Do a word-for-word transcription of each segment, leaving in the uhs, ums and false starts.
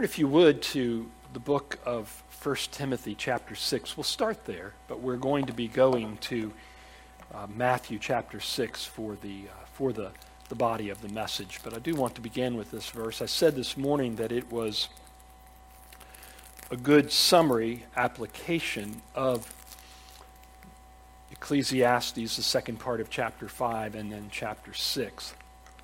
Turn, if you would, to the book of First Timothy chapter six. We'll start there, but we're going to be going to uh, Matthew chapter six for the uh, for the, the body of the message. But I do want to begin with this verse. I said this morning that it was a good summary application of Ecclesiastes, the second part of chapter five, and then chapter six.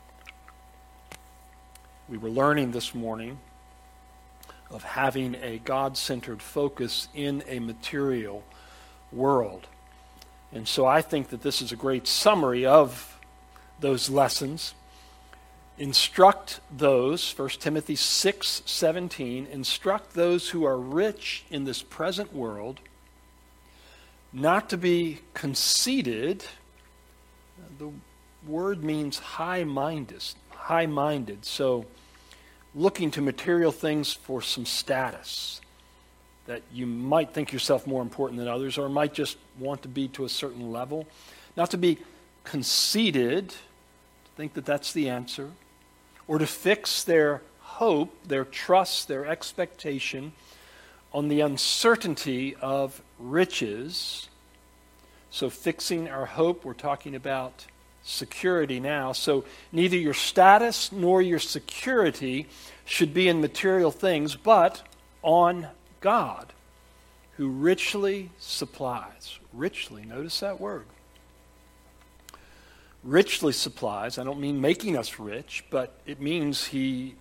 We were learning this morning of having a God-centered focus in a material world. And so I think that this is a great summary of those lessons. Instruct those, First Timothy six seventeen, instruct those who are rich in this present world not to be conceited. The word means high-minded, high-minded. So looking to material things for some status, that you might think yourself more important than others, or might just want to be to a certain level. Not to be conceited, to think that that's the answer, or to fix their hope, their trust, their expectation on the uncertainty of riches. So fixing our hope, we're talking about security now. So neither your status nor your security should be in material things, but on God, who richly supplies. Richly, notice that word. Richly supplies. I don't mean making us rich, but it means He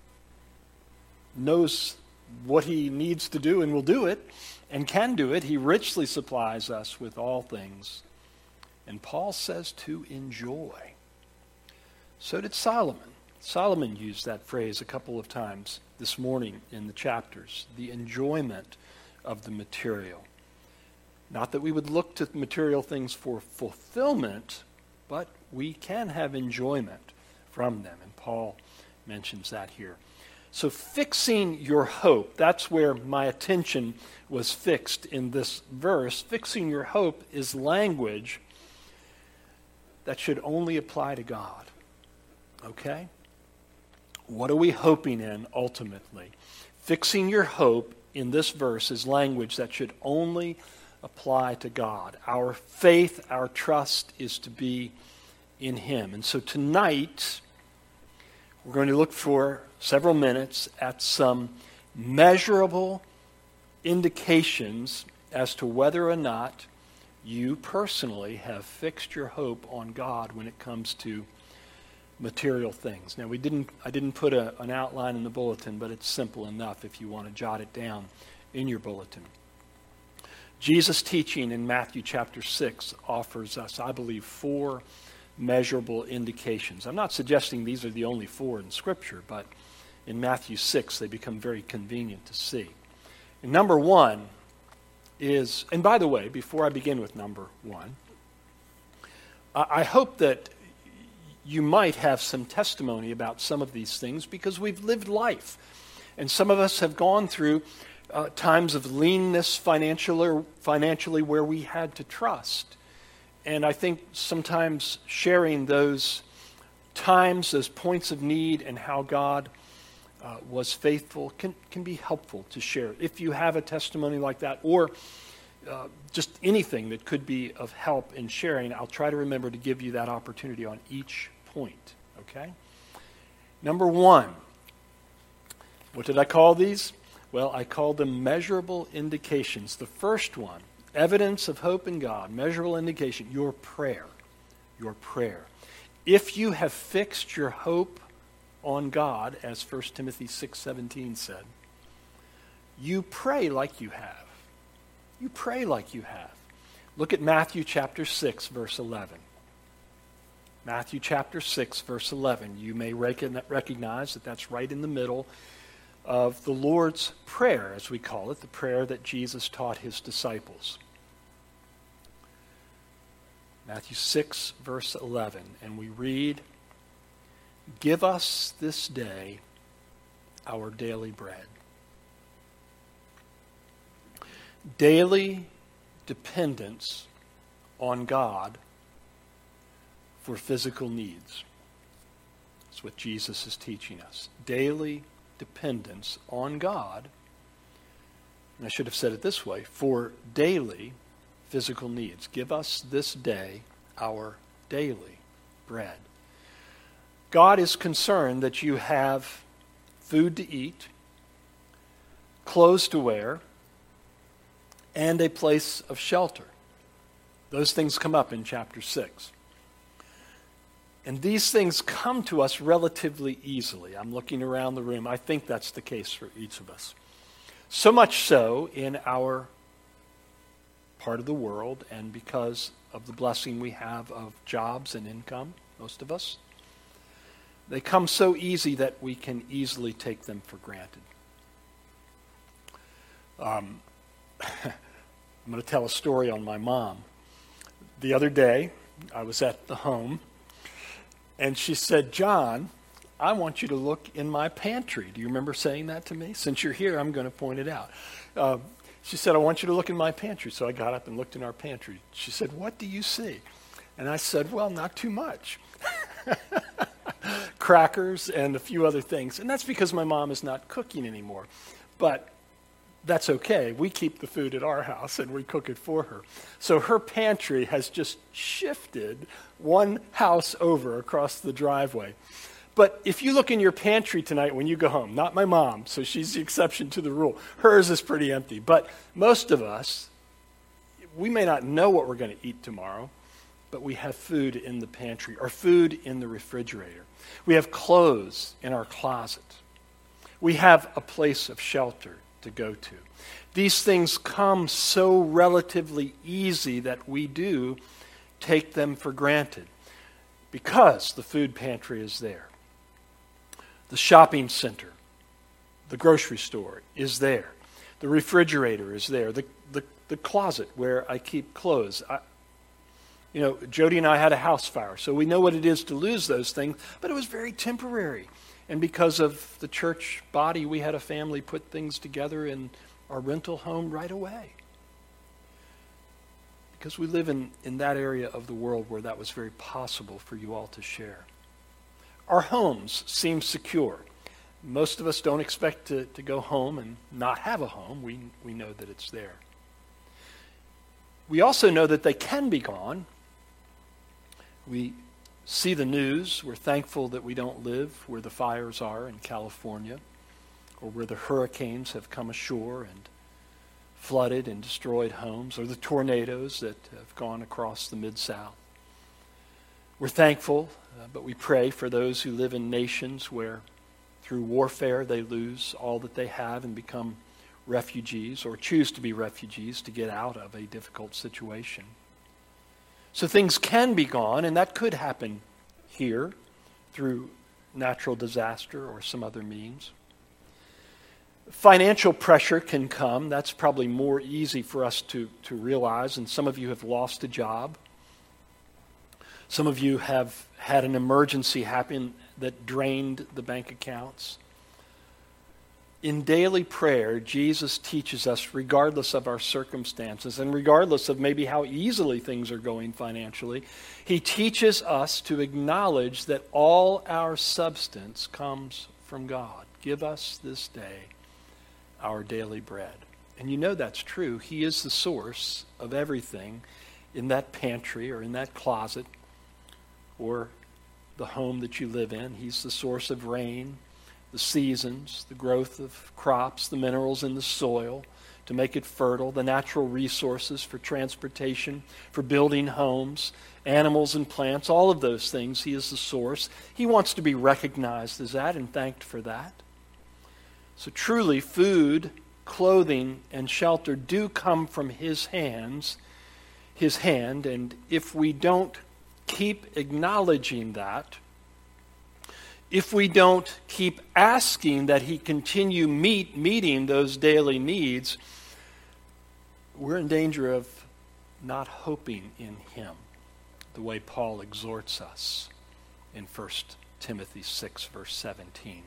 knows what He needs to do and will do it and can do it. He richly supplies us with all things. And Paul says to enjoy. So did Solomon. Solomon used that phrase a couple of times this morning in the chapters. The enjoyment of the material. Not that we would look to material things for fulfillment, but we can have enjoyment from them. And Paul mentions that here. So fixing your hope, that's where my attention was fixed in this verse. Fixing your hope is language that should only apply to God. Okay? What are we hoping in ultimately? Fixing your hope in this verse is language that should only apply to God. Our faith, our trust is to be in Him. And so tonight, we're going to look for several minutes at some measurable indications as to whether or not you personally have fixed your hope on God when it comes to material things. Now, we didn't. I didn't put a, an outline in the bulletin, but it's simple enough if you want to jot it down in your bulletin. Jesus' teaching in Matthew chapter six offers us, I believe, four measurable indications. I'm not suggesting these are the only four in Scripture, but in Matthew six they become very convenient to see. And number one is, and by the way, before I begin with number one, I hope that you might have some testimony about some of these things because we've lived life. And some of us have gone through uh, times of leanness financially, financially where we had to trust. And I think sometimes sharing those times, those points of need and how God Uh, was faithful can, can be helpful to share. If you have a testimony like that or uh, just anything that could be of help in sharing, I'll try to remember to give you that opportunity on each point, okay? Number one, what did I call these? Well, I called them measurable indications. The first one, evidence of hope in God, measurable indication, your prayer, your prayer. If you have fixed your hope on God, as First Timothy six seventeen said, you pray like you have. You pray like you have. Look at Matthew chapter six, verse eleven. Matthew chapter six, verse eleven. You may recognize that that's right in the middle of the Lord's Prayer, as we call it, the prayer that Jesus taught His disciples. Matthew six, verse eleven. And we read, "Give us this day our daily bread." Daily dependence on God for physical needs. That's what Jesus is teaching us. Daily dependence on God, and I should have said it this way, for daily physical needs. Give us this day our daily bread. God is concerned that you have food to eat, clothes to wear, and a place of shelter. Those things come up in chapter six. And these things come to us relatively easily. I'm looking around the room. I think that's the case for each of us. So much so in our part of the world, and because of the blessing we have of jobs and income, most of us, they come so easy that we can easily take them for granted. Um, I'm going to tell a story on my mom. The other day, I was at the home, and she said, "John, I want you to look in my pantry." Do you remember saying that to me? Since you're here, I'm going to point it out. Uh, she said, "I want you to look in my pantry." So I got up and looked in our pantry. She said, "What do you see?" And I said, "Well, not too much." Crackers and a few other things. And that's because my mom is not cooking anymore. But that's okay. We keep the food at our house and we cook it for her. So her pantry has just shifted one house over across the driveway. But if you look in your pantry tonight when you go home, not my mom, so she's the exception to the rule. Hers is pretty empty. But most of us, we may not know what we're going to eat tomorrow, but we have food in the pantry or food in the refrigerator. We have clothes in our closet. We have a place of shelter to go to. These things come so relatively easy that we do take them for granted because the food pantry is there. The shopping center, the grocery store is there. The refrigerator is there. The, the, the closet where I keep clothes. I, you know, Jody and I had a house fire, so we know what it is to lose those things, but it was very temporary. And because of the church body, we had a family put things together in our rental home right away. Because we live in, in that area of the world where that was very possible for you all to share. Our homes seem secure. Most of us don't expect to, to go home and not have a home. We, we know that it's there. We also know that they can be gone. We see the news. We're thankful that we don't live where the fires are in California or where the hurricanes have come ashore and flooded and destroyed homes, or the tornadoes that have gone across the Mid-South. We're thankful, uh, but we pray for those who live in nations where through warfare they lose all that they have and become refugees or choose to be refugees to get out of a difficult situation. So things can be gone, and that could happen here through natural disaster or some other means. Financial pressure can come. That's probably more easy for us to, to realize, and some of you have lost a job. Some of you have had an emergency happen that drained the bank accounts. In daily prayer, Jesus teaches us, regardless of our circumstances and regardless of maybe how easily things are going financially, he teaches us to acknowledge that all our substance comes from God. Give us this day our daily bread. And you know that's true. He is the source of everything in that pantry or in that closet or the home that you live in. He's the source of rain, the seasons, the growth of crops, the minerals in the soil to make it fertile, the natural resources for transportation, for building homes, animals and plants, all of those things. He is the source. He wants to be recognized as that and thanked for that. So truly, food, clothing, and shelter do come from his hands, his hand, and if we don't keep acknowledging that, if we don't keep asking that he continue meet meeting those daily needs, we're in danger of not hoping in him the way Paul exhorts us in First Timothy six, verse seventeen.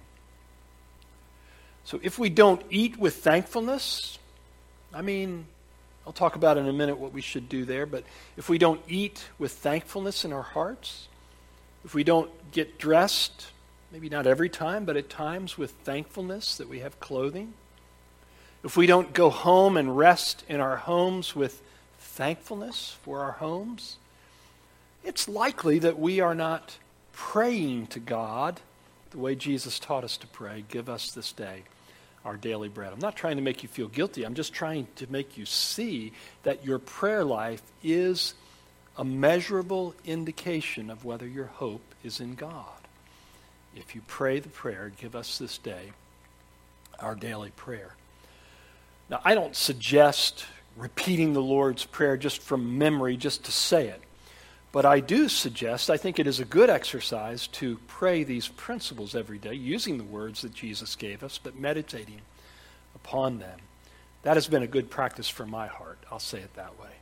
So if we don't eat with thankfulness, I mean, I'll talk about in a minute what we should do there, but if we don't eat with thankfulness in our hearts, if we don't get dressed maybe not every time, but at times with thankfulness that we have clothing, if we don't go home and rest in our homes with thankfulness for our homes, it's likely that we are not praying to God the way Jesus taught us to pray. Give us this day our daily bread. I'm not trying to make you feel guilty. I'm just trying to make you see that your prayer life is a measurable indication of whether your hope is in God. If you pray the prayer, give us this day our daily prayer. Now, I don't suggest repeating the Lord's Prayer just from memory, just to say it. But I do suggest, I think it is a good exercise to pray these principles every day, using the words that Jesus gave us, but meditating upon them. That has been a good practice for my heart. I'll say it that way.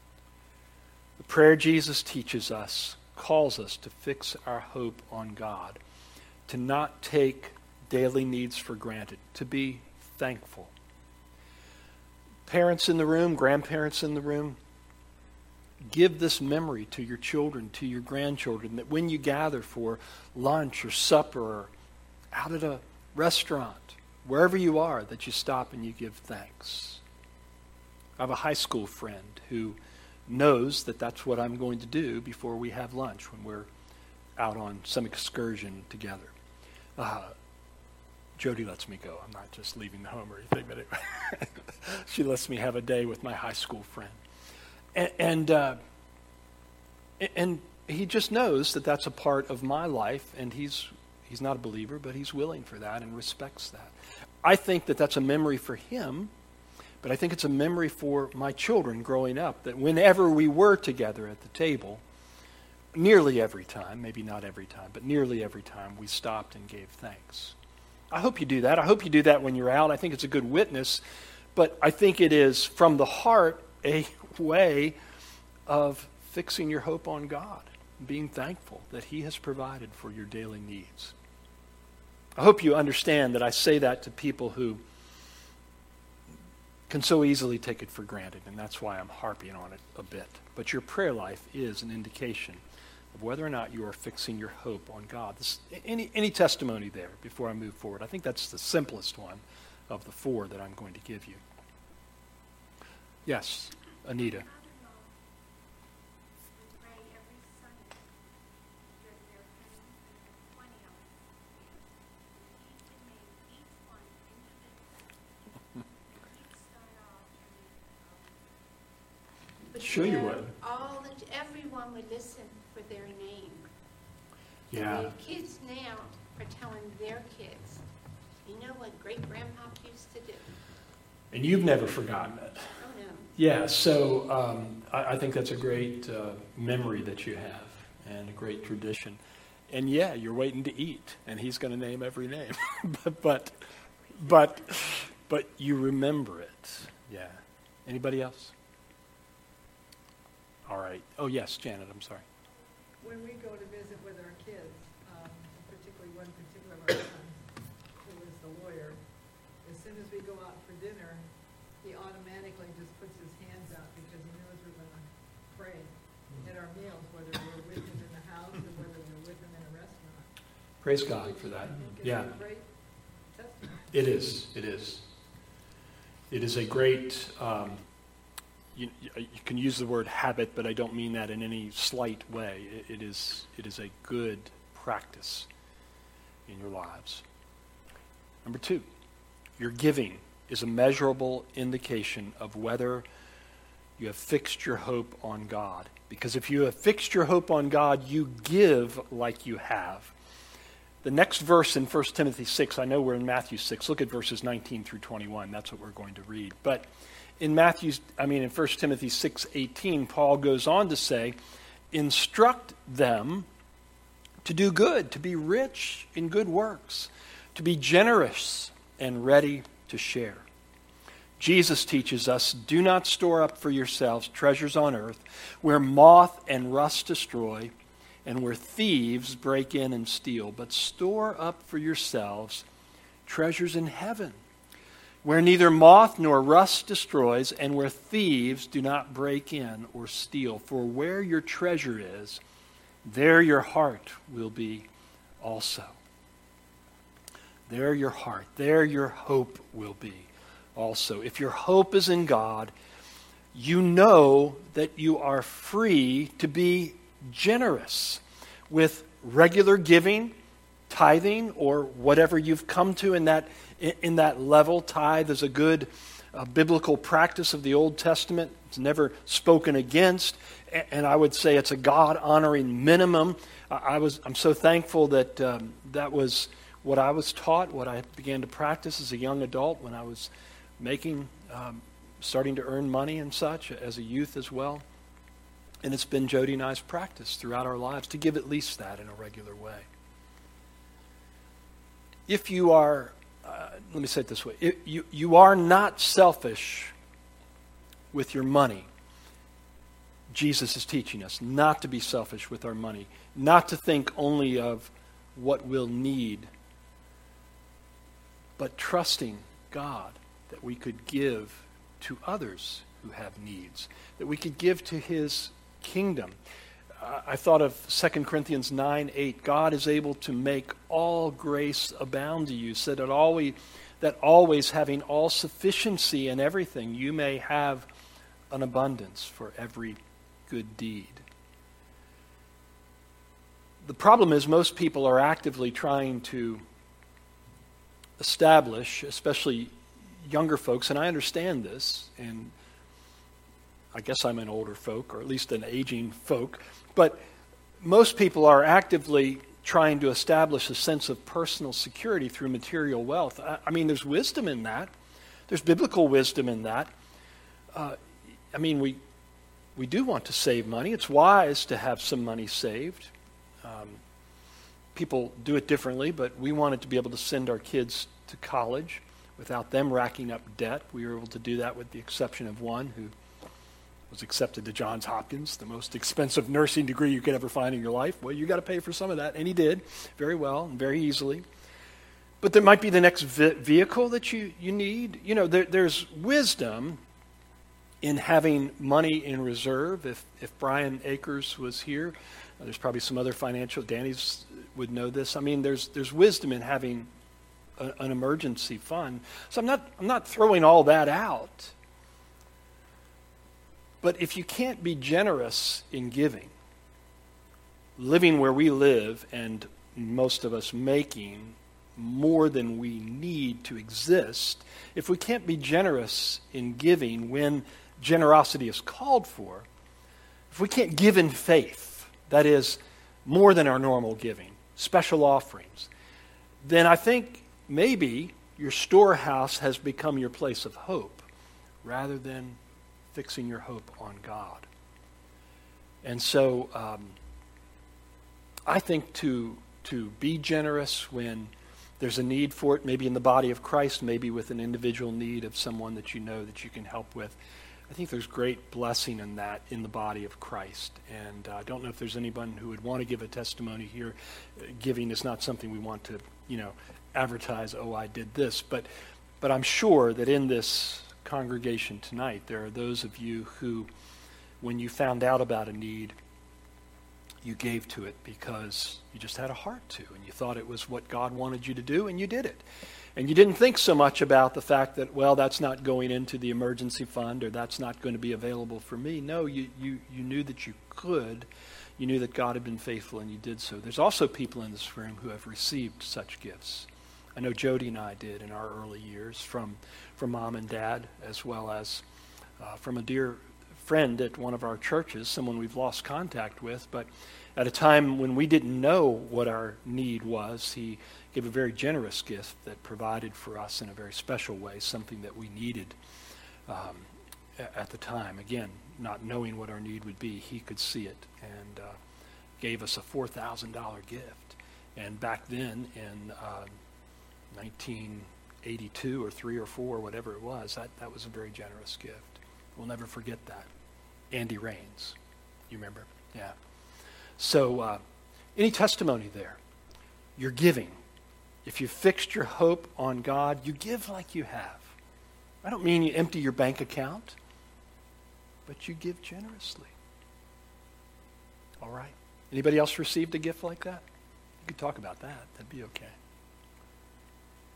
The prayer Jesus teaches us calls us to fix our hope on God, to not take daily needs for granted, to be thankful. Parents in the room, grandparents in the room, give this memory to your children, to your grandchildren, that when you gather for lunch or supper or out at a restaurant, wherever you are, that you stop and you give thanks. I have a high school friend who knows that that's what I'm going to do before we have lunch when we're out on some excursion together. Uh, Jody lets me go. I'm not just leaving the home or anything, but it, she lets me have a day with my high school friend. And and, uh, and he just knows that that's a part of my life, and he's he's not a believer, but he's willing for that and respects that. I think that that's a memory for him, but I think it's a memory for my children growing up, that whenever we were together at the table, nearly every time, maybe not every time, but nearly every time, we stopped and gave thanks. I hope you do that. I hope you do that when you're out. I think it's a good witness, but I think it is from the heart a way of fixing your hope on God, being thankful that He has provided for your daily needs. I hope you understand that I say that to people who can so easily take it for granted, and that's why I'm harping on it a bit. But your prayer life is an indication of whether or not you are fixing your hope on God. This, any, any testimony there before I move forward? I think that's the simplest one of the four that I'm going to give you. Yes, Anita. Sure you would. All the, everyone would listen for their name. Yeah. And the kids now are telling their kids, you know what great grandpa used to do? And you've never forgotten it. Oh, no. Yeah, so um, I, I think that's a great uh, memory that you have and a great tradition. And yeah, you're waiting to eat, and he's going to name every name. but, but, but, but you remember it. Yeah. Anybody else? All right. Oh, yes, Janet, I'm sorry. When we go to visit with our kids, um, particularly one particular of our sons, who is the lawyer, as soon as we go out for dinner, he automatically just puts his hands out because he knows we're going to pray at our meals, whether we're with him in the house or whether we're with him in a restaurant. Praise God for that. Yeah. It is. It is. It is a great... Um, You, you can use the word habit, but I don't mean that in any slight way. It, it is it is a good practice in your lives. Number two, your giving is a measurable indication of whether you have fixed your hope on God. Because if you have fixed your hope on God, you give like you have. The next verse in First Timothy six, I know we're in Matthew six. Look at verses nineteen through twenty-one. That's what we're going to read. But in Matthew, I mean in First Timothy six eighteen, Paul goes on to say, instruct them to do good, to be rich in good works, to be generous and ready to share. Jesus teaches us, do not store up for yourselves treasures on earth, where moth and rust destroy, and where thieves break in and steal, but store up for yourselves treasures in heaven, where neither moth nor rust destroys, and where thieves do not break in or steal. For where your treasure is, there your heart will be also. there your heart, there your hope will be also. If your hope is in God, you know that you are free to be generous with regular giving, tithing, or whatever you've come to in that in that level. Tithe is a good uh, biblical practice of the Old Testament. It's never spoken against, and I would say it's a God-honoring minimum. I was I'm so thankful that um, that was what I was taught, what I began to practice as a young adult when I was making, um, starting to earn money and such, as a youth as well. And it's been Jody and I's practice throughout our lives to give at least that in a regular way. If you are, uh, let me say it this way, if you, you are not selfish with your money. Jesus is teaching us not to be selfish with our money, not to think only of what we'll need, but trusting God that we could give to others who have needs, that we could give to his kingdom. Uh, I thought of Second Corinthians nine eight. God is able to make all grace abound to you, so that always, that always having all sufficiency in everything, you may have an abundance for every good deed. The problem is most people are actively trying to establish, especially younger folks, and I understand this, and I guess I'm an older folk, or at least an aging folk, but most people are actively trying to establish a sense of personal security through material wealth. I, I mean, there's wisdom in that. There's biblical wisdom in that. Uh, I mean, we we do want to save money. It's wise to have some money saved. Um, people do it differently, but we wanted to be able to send our kids to college without them racking up debt. We were able to do that with the exception of one who was accepted to Johns Hopkins, the most expensive nursing degree you could ever find in your life. Well, you got to pay for some of that, and he did very well and very easily. But there might be the next vi- vehicle that you, you need. You know, there, there's wisdom in having money in reserve. If if Brian Akers was here, uh, there's probably some other financial, Danny's would know this. I mean, there's there's wisdom in having a, an emergency fund. So I'm not I'm not throwing all that out. But if you can't be generous in giving, living where we live, and most of us making more than we need to exist, if we can't be generous in giving when generosity is called for, if we can't give in faith, that is, more than our normal giving, special offerings, then I think maybe your storehouse has become your place of hope rather than fixing your hope on God. And so um, I think to to be generous when there's a need for it, maybe in the body of Christ, maybe with an individual need of someone that you know that you can help with, I think there's great blessing in that in the body of Christ. And uh, I don't know if there's anyone who would want to give a testimony here. Giving is not something we want to, you know, advertise, oh, I did this. But but I'm sure that in this congregation tonight, there are those of you who, when you found out about a need, you gave to it because you just had a heart to, and you thought it was what God wanted you to do, and you did it. And you didn't think so much about the fact that, well, that's not going into the emergency fund, or that's not going to be available for me. No, you, you, you knew that you could. You knew that God had been faithful, and you did so. There's also people in this room who have received such gifts. I know Jody and I did in our early years from, from mom and dad, as well as uh, from a dear friend at one of our churches, someone we've lost contact with, but at a time when we didn't know what our need was, he gave a very generous gift that provided for us in a very special way, something that we needed um, at the time. Again, not knowing what our need would be, he could see it and uh, gave us a four thousand dollars gift. And back then in uh, nineteen eighty-two or three or four, whatever it was, that, that was a very generous gift. We'll never forget that. Andy Raines, you remember? Yeah. So uh, any testimony there? You're giving. If you fixed your hope on God, you give like you have. I don't mean you empty your bank account, but you give generously. All right. Anybody else received a gift like that? You could talk about that. That'd be okay.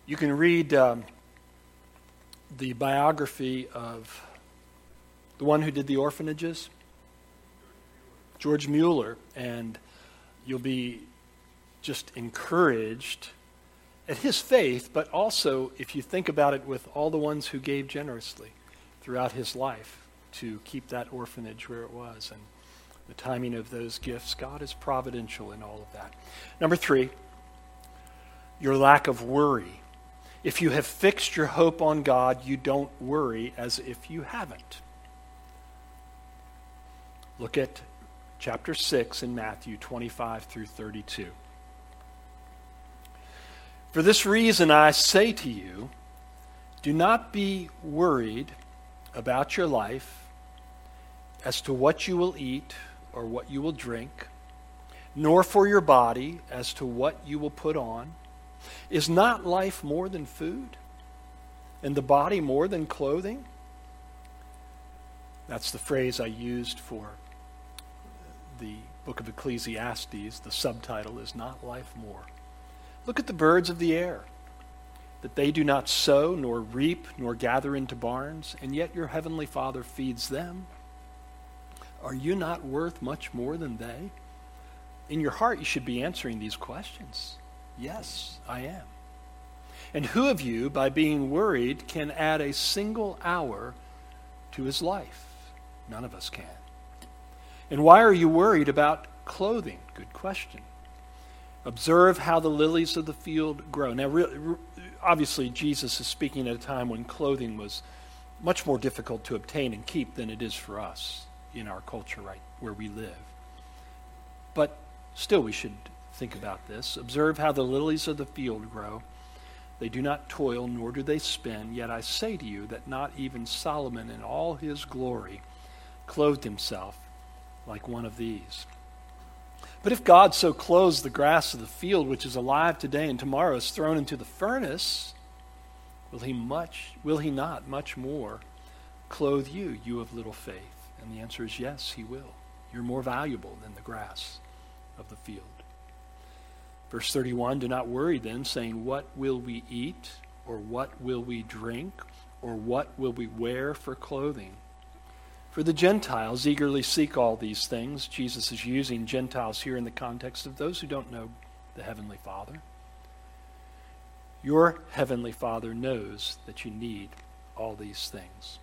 You can read um, the biography of the one who did the orphanages, George Mueller, and you'll be just encouraged at his faith, but also if you think about it with all the ones who gave generously throughout his life to keep that orphanage where it was, and the timing of those gifts. God is providential in all of that. Number three, your lack of worry. If you have fixed your hope on God, you don't worry as if you haven't. Look at chapter six in Matthew twenty-five through thirty-two. For this reason I say to you, do not be worried about your life as to what you will eat or what you will drink, nor for your body as to what you will put on. Is not life more than food, and the body more than clothing? That's the phrase I used for the book of Ecclesiastes. The subtitle is Not Life More. Look at the birds of the air, that they do not sow, nor reap, nor gather into barns, and yet your heavenly Father feeds them. Are you not worth much more than they? In your heart, you should be answering these questions. Yes, I am. And who of you, by being worried, can add a single hour to his life? None of us can. And why are you worried about clothing? Good question. Observe how the lilies of the field grow. Now, re- re- obviously, Jesus is speaking at a time when clothing was much more difficult to obtain and keep than it is for us in our culture right where we live. But still, we should think about this. Observe how the lilies of the field grow. They do not toil, nor do they spin. Yet I say to you that not even Solomon in all his glory clothed himself like one of these. But if God so clothes the grass of the field, which is alive today and tomorrow is thrown into the furnace, will he much, will he not much more clothe you, you of little faith? And the answer is yes, he will. You're more valuable than the grass of the field. Verse thirty-one, do not worry then, saying, what will we eat, or what will we drink, or what will we wear for clothing? For the Gentiles eagerly seek all these things. Jesus is using Gentiles here in the context of those who don't know the Heavenly Father. Your Heavenly Father knows that you need all these things.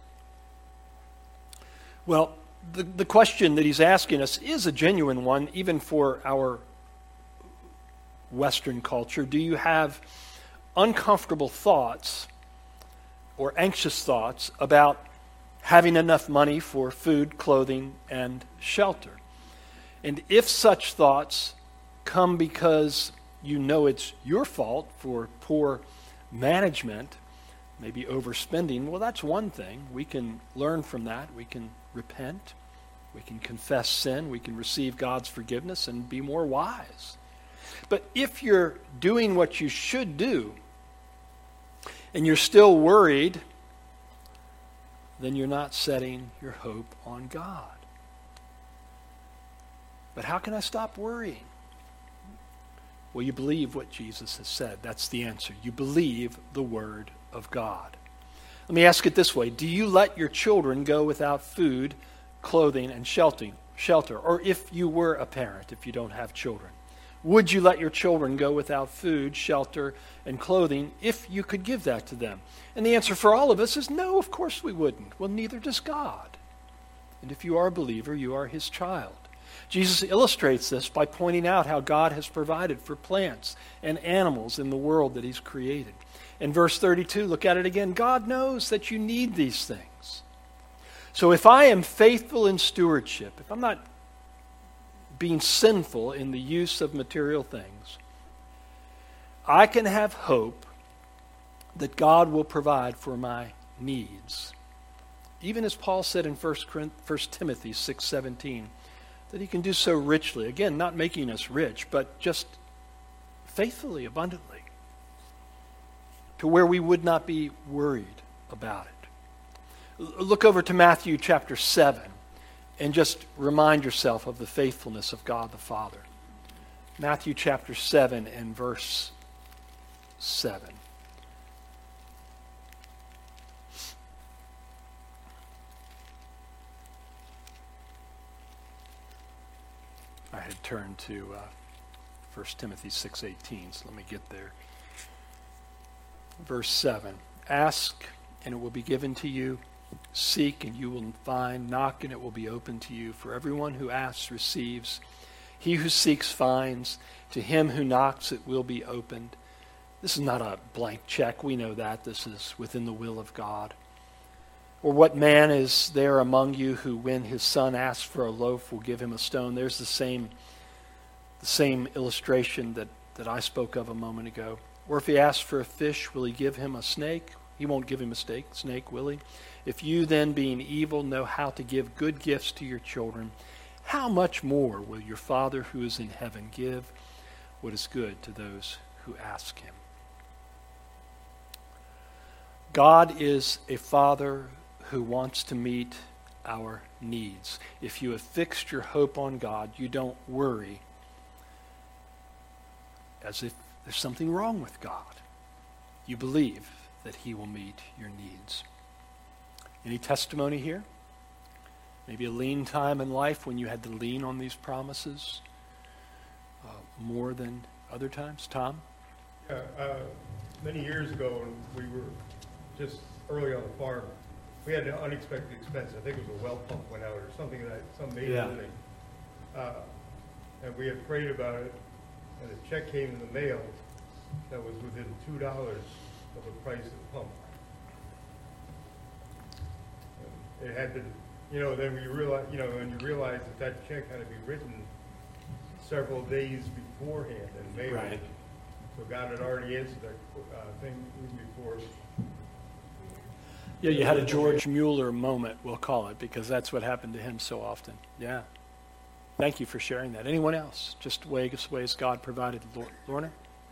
Well, the, the question that he's asking us is a genuine one, even for our Western culture. Do you have uncomfortable thoughts or anxious thoughts about having enough money for food, clothing, and shelter? And if such thoughts come because you know it's your fault for poor management, maybe overspending, well, that's one thing. We can learn from that. We can repent. We can confess sin. We can receive God's forgiveness and be more wise. But if you're doing what you should do and you're still worried, then you're not setting your hope on God. But how can I stop worrying? Well, you believe what Jesus has said. That's the answer. You believe the Word of God. Let me ask it this way. Do you let your children go without food, clothing, and shelter? Or if you were a parent, if you don't have children, would you let your children go without food, shelter, and clothing if you could give that to them? And the answer for all of us is no, of course we wouldn't. Well, neither does God. And if you are a believer, you are his child. Jesus illustrates this by pointing out how God has provided for plants and animals in the world that he's created. In verse thirty-two, look at it again. God knows that you need these things. So if I am faithful in stewardship, if I'm not being sinful in the use of material things, I can have hope that God will provide for my needs. Even as Paul said in First Timothy six seventeen, that he can do so richly. Again, not making us rich, but just faithfully, abundantly, to where we would not be worried about it. Look over to Matthew chapter seven and just remind yourself of the faithfulness of God the Father. Matthew chapter seven and verse seven. I had turned to uh, First Timothy six eighteen, so let me get there. Verse seven, ask and it will be given to you. Seek and you will find. Knock and it will be opened to you. For everyone who asks receives. He who seeks finds. To him who knocks it will be opened. This is not a blank check. We know that. This is within the will of God. Or what man is there among you who, when his son asks for a loaf, will give him a stone? There's the same, the same illustration that, that I spoke of a moment ago. Or if he asks for a fish, will he give him a snake? He won't give him a snake, snake, will he? If you then, being evil, know how to give good gifts to your children, how much more will your Father who is in heaven give what is good to those who ask him? God is a Father who wants to meet our needs. If you have fixed your hope on God, you don't worry as if there's something wrong with God. You believe that he will meet your needs. Any testimony here? Maybe a lean time in life when you had to lean on these promises uh, more than other times? Tom? Yeah, uh, many years ago, when we were just early on the farm, we had an unexpected expense. I think it was a well pump went out or something like some major Yeah. thing. Uh, and we had prayed about it, and a check came in the mail that was within two dollars of the price of the pump. And it had been, you know, then we realized, you know, when you realize that that check had to be written several days beforehand and mailed. Right. So God had already answered that uh, thing even before. Yeah, you had a George Mueller moment, we'll call it, because that's what happened to him so often. Yeah. Thank you for sharing that. Anyone else? Just ways, ways God provided. Lorna?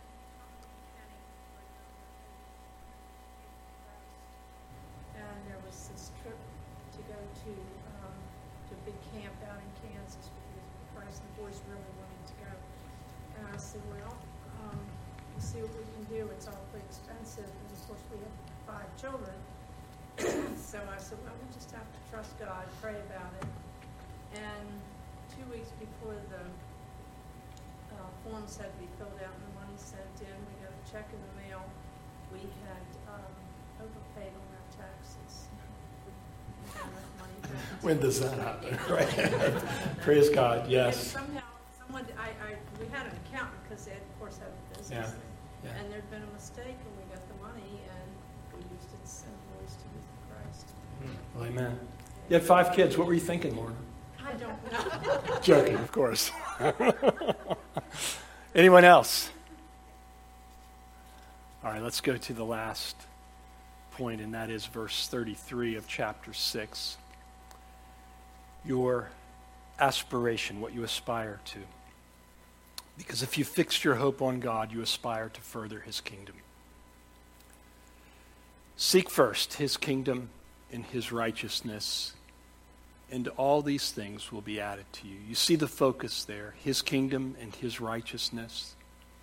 And there was this trip to go to um, to a big camp out in Kansas because Christ and the boys really wanted to go. And I said, well, um, we'll see what we can do. It's awfully expensive. And of course, we have five children. So I said, well, we just have to trust God, pray about it. And two weeks before the uh, forms had to be filled out and the money sent in, we got a check in the mail. We had um, overpaid on our taxes. We had enough money back. When does that happen? Right. Praise God, And yes. somehow, someone, I, I, we had an accountant because they, of course, had a business. Yeah, yeah. And there'd been a mistake and we got the money and we used it as invoice to use for Christ. Well, amen. You had five kids. What were you thinking, Lorna? I don't know. Joking, of course. Anyone else? All right, let's go to the last point, and that is verse thirty-three of chapter six. Your aspiration, what you aspire to. Because if you fixed your hope on God, you aspire to further his kingdom. Seek first his kingdom and his righteousness, and all these things will be added to you. You see the focus there, his kingdom and his righteousness.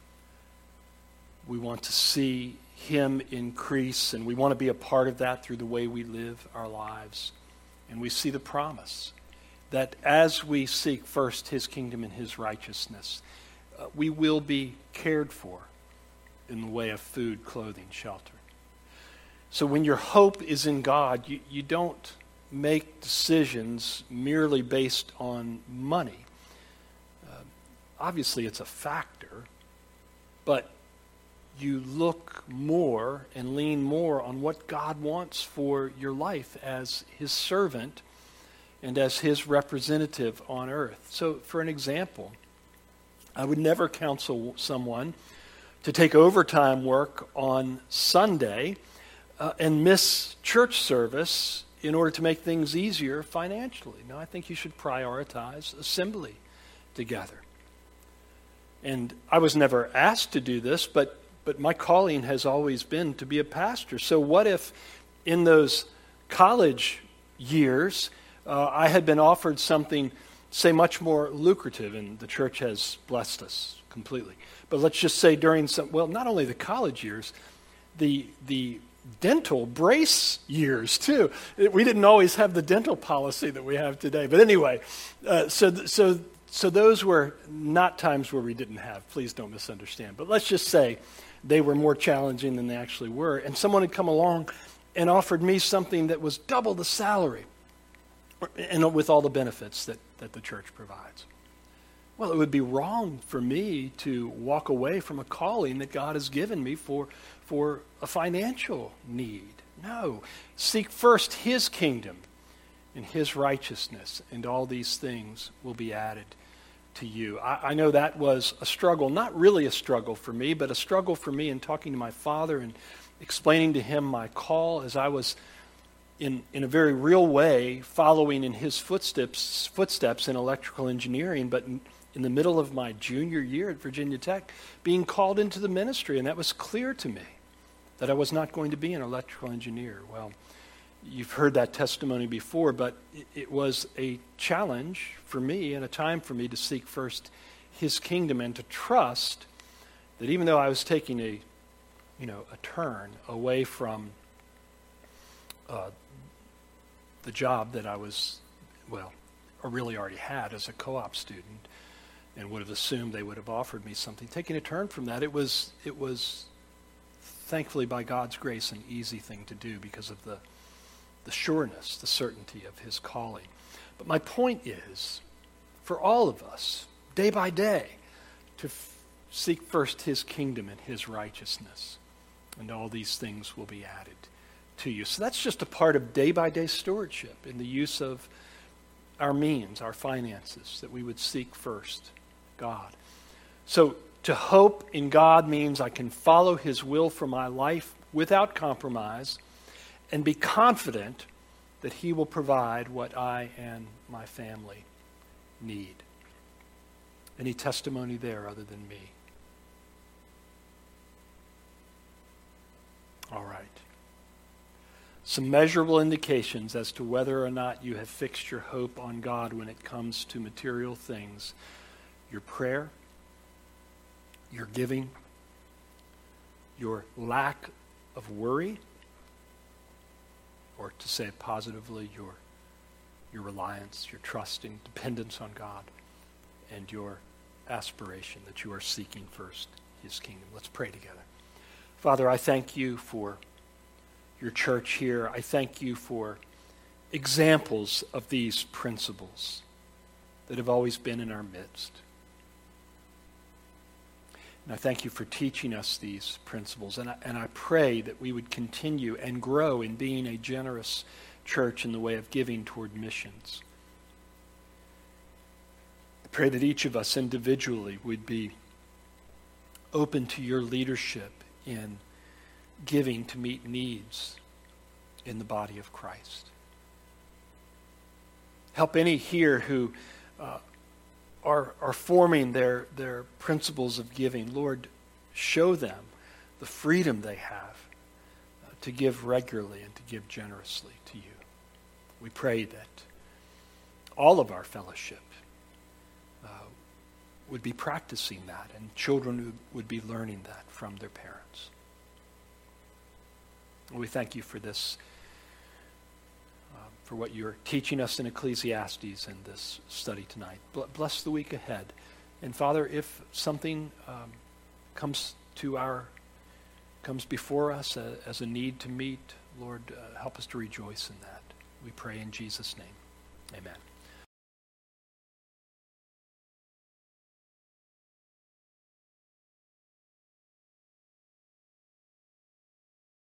We want to see him increase, and we want to be a part of that through the way we live our lives. And we see the promise that as we seek first his kingdom and his righteousness, uh, we will be cared for in the way of food, clothing, shelter. So when your hope is in God, you, you don't make decisions merely based on money. Uh, obviously, it's a factor, but you look more and lean more on what God wants for your life as his servant and as his representative on earth. So, for an example, I would never counsel someone to take overtime work on Sunday uh, and miss church service in order to make things easier financially. No, I think you should prioritize assembly together. And I was never asked to do this, but but my calling has always been to be a pastor. So what if in those college years uh, I had been offered something, say, much more lucrative, and the church has blessed us completely. But let's just say during some, well, not only the college years, the the dental brace years too. We didn't always have the dental policy that we have today. But anyway, uh, so th- so so those were not times where we didn't have, please don't misunderstand, but let's just say they were more challenging than they actually were. And someone had come along and offered me something that was double the salary and with all the benefits that, that the church provides. Well, it would be wrong for me to walk away from a calling that God has given me for, for a financial need. No. Seek first his kingdom and his righteousness, and all these things will be added to you. I, I know that was a struggle, not really a struggle for me, but a struggle for me in talking to my father and explaining to him my call as I was in, in a very real way following in his footsteps, footsteps in electrical engineering, but in, in the middle of my junior year at Virginia Tech, being called into the ministry, and that was clear to me that I was not going to be an electrical engineer. Well, you've heard that testimony before, but it, it was a challenge for me and a time for me to seek first his kingdom and to trust that even though I was taking a, you know, a turn away from uh, the job that I was, well, or really already had as a co-op student, and would have assumed they would have offered me something. Taking a turn from that, it was, it was thankfully by God's grace an easy thing to do because of the, the sureness, the certainty of his calling. But my point is, for all of us, day by day, to f- seek first his kingdom and his righteousness, and all these things will be added to you. So that's just a part of day-by-day stewardship in the use of our means, our finances, that we would seek first God. So to hope in God means I can follow his will for my life without compromise and be confident that he will provide what I and my family need. Any testimony there other than me? All right. Some measurable indications as to whether or not you have fixed your hope on God when it comes to material things. Your prayer, your giving, your lack of worry, or to say it positively, your, your reliance, your trust and dependence on God, and your aspiration that you are seeking first his kingdom. Let's pray together. Father, I thank you for your church here. I thank you for examples of these principles that have always been in our midst. And I thank you for teaching us these principles. And I, and I pray that we would continue and grow in being a generous church in the way of giving toward missions. I pray that each of us individually would be open to your leadership in giving to meet needs in the body of Christ. Help any here who uh, are, are forming their, their principles of giving. Lord, show them the freedom they have uh, to give regularly and to give generously to you. We pray that all of our fellowship uh, would be practicing that, and children would, would be learning that from their parents. We thank you for this, uh, for what you're teaching us in Ecclesiastes in this study tonight. Bless the week ahead. And Father, if something um, comes to our, comes before us uh, as a need to meet, Lord, uh, help us to rejoice in that. We pray in Jesus' name. Amen.